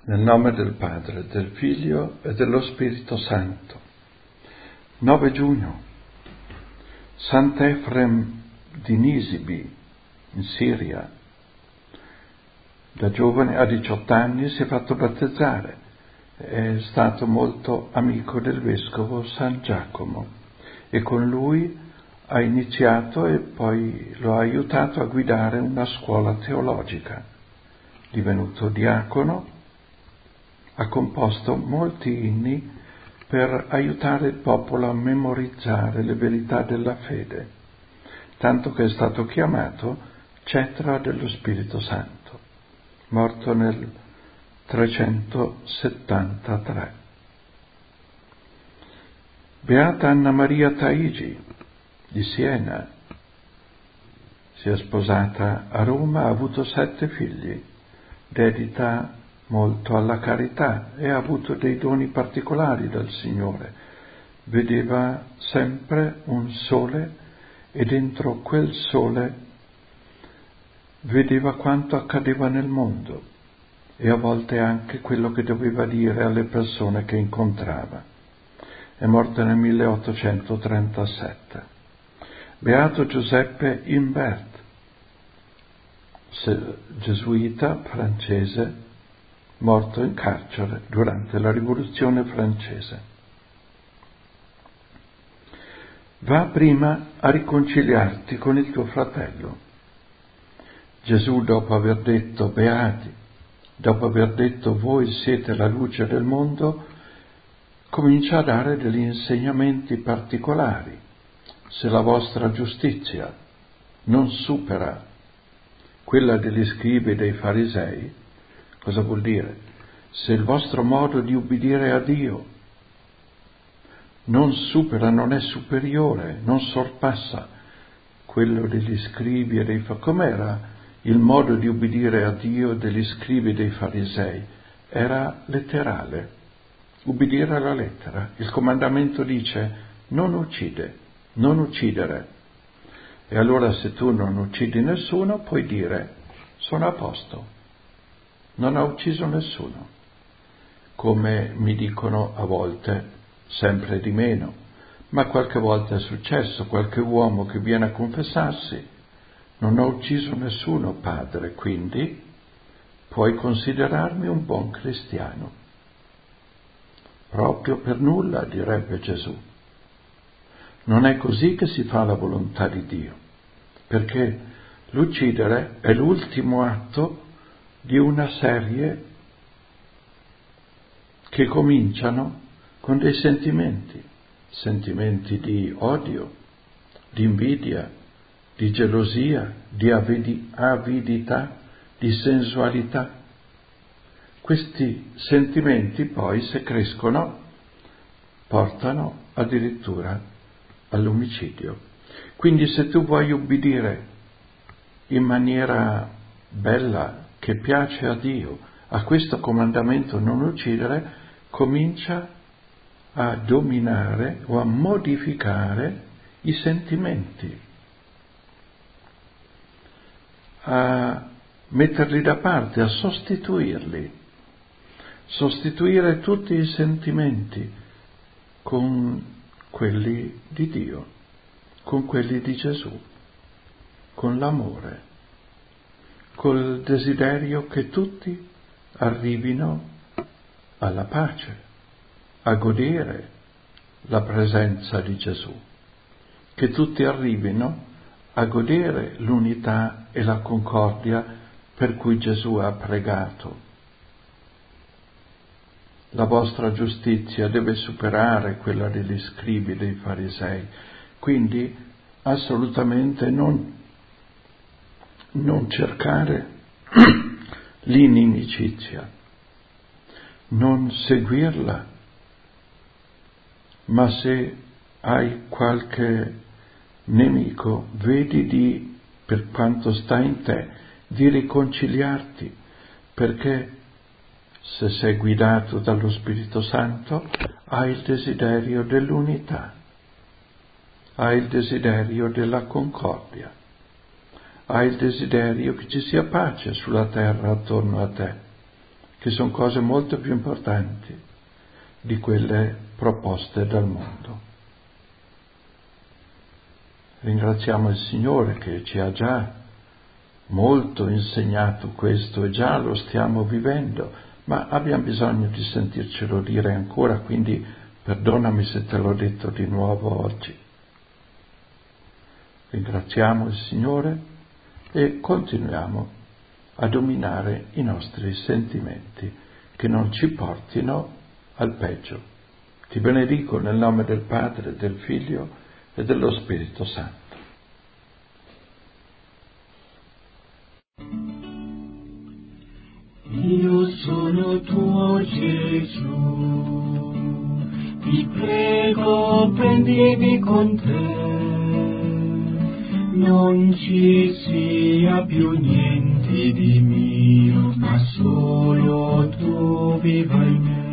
Nel nome del Padre, del Figlio e dello Spirito Santo. 9 giugno. Sant'Efrem di Nisibi, in Siria. Da giovane, a 18 anni, si è fatto battezzare. È stato molto amico del vescovo San Giacomo e con lui ha iniziato e poi lo ha aiutato a guidare una scuola teologica. Divenuto diacono, ha composto molti inni per aiutare il popolo a memorizzare le verità della fede, tanto che è stato chiamato Cetra dello Spirito Santo, morto nel 373. Beata Anna Maria Taigi di Siena, si è sposata a Roma, ha avuto 7 figli, dedita molto alla carità e ha avuto dei doni particolari dal Signore. Vedeva sempre un sole e dentro quel sole vedeva quanto accadeva nel mondo e a volte anche quello che doveva dire alle persone che incontrava. È morta nel 1837. Beato Giuseppe Imbert, gesuita francese, morto in carcere durante la Rivoluzione francese. Va prima a riconciliarti con il tuo fratello. Gesù, dopo aver detto beati, dopo aver detto voi siete la luce del mondo, comincia a dare degli insegnamenti particolari. Se la vostra giustizia non supera quella degli scribi e dei farisei, cosa vuol dire? Se il vostro modo di ubbidire a Dio non supera, non è superiore, non sorpassa quello degli scribi e dei farisei. Com'era il modo di ubbidire a Dio degli scribi e dei farisei? Era letterale, ubbidire alla lettera. Il comandamento dice non uccide, non uccidere. E allora se tu non uccidi nessuno puoi dire sono a posto. Non ha ucciso nessuno, come mi dicono a volte, sempre di meno, ma qualche volta è successo, qualche uomo che viene a confessarsi, non ho ucciso nessuno, padre, quindi puoi considerarmi un buon cristiano. Proprio per nulla, direbbe Gesù. Non è così che si fa la volontà di Dio, perché l'uccidere è l'ultimo atto di una serie che cominciano con dei sentimenti di odio, di invidia, di gelosia, di avidità, di sensualità. Questi sentimenti poi, se crescono, portano addirittura all'omicidio. Quindi se tu vuoi ubbidire in maniera bella, che piace a Dio, a questo comandamento non uccidere, comincia a dominare o a modificare i sentimenti, a metterli da parte, a sostituirli, sostituire tutti i sentimenti con quelli di Dio, con quelli di Gesù, con l'amore, col desiderio che tutti arrivino alla pace, a godere la presenza di Gesù, che tutti arrivino a godere l'unità e la concordia per cui Gesù ha pregato. La vostra giustizia deve superare quella degli scribi e dei farisei, quindi assolutamente non cercare l'inimicizia, non seguirla, ma se hai qualche nemico, vedi per quanto sta in te, di riconciliarti, perché se sei guidato dallo Spirito Santo hai il desiderio dell'unità, hai il desiderio della concordia. Hai il desiderio che ci sia pace sulla terra attorno a te, che sono cose molto più importanti di quelle proposte dal mondo. Ringraziamo il Signore che ci ha già molto insegnato questo e già lo stiamo vivendo, ma abbiamo bisogno di sentircelo dire ancora, quindi perdonami se te l'ho detto di nuovo oggi. Ringraziamo il Signore e continuiamo a dominare i nostri sentimenti che non ci portino al peggio. Ti benedico nel nome del Padre, del Figlio e dello Spirito Santo. Io sono tuo Gesù, ti prego prendimi con te, non ci sia più niente di mio, ma solo tu viva in me.